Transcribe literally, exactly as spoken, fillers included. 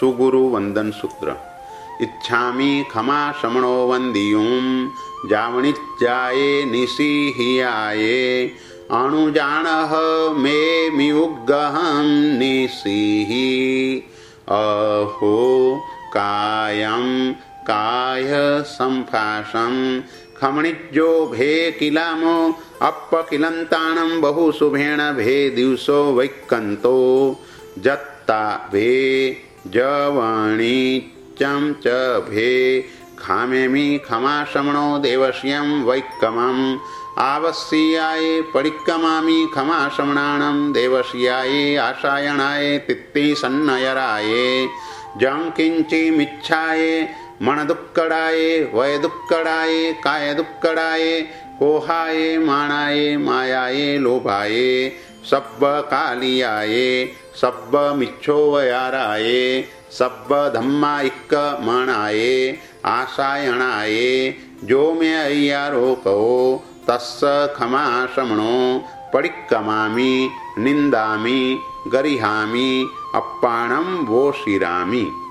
सुगुरु वंदन सूत्र। इच्छामि क्षमा शमणो वंदियुम जावणिज्जाये निशीहियाये अणुजाणः मे मियुगहं निशीहि अहो कायं काय संभाषं खमणिज्जो भे किलामो अपकिलंताणं बहु शुभेण भे दिवसो वैकंतो जत्ता भे जवणी चम च भे खामेमि क्षमा शमणो देवस्यं वैक्कमम् आवस्याये परिक्कमामि क्षमा शमणानं देवस्याये आशायणाये तित्तिसन्नयराये जं किंचिमिच्छाये मणदुक्कडाये वयदुक्कडाये कायदुक्कडाये कोहाये माणाये मायाये लोभाये सब्ब कालियाये सब्ब मिच्छोवयाराये सब्ब धम्माइक्क मणाये आशायणाये जो मे अय्यारो कहो तस्स क्षमा शमणो परिक्कमामि निंदामि गरिहामि अप्पाणं वोशिरामि।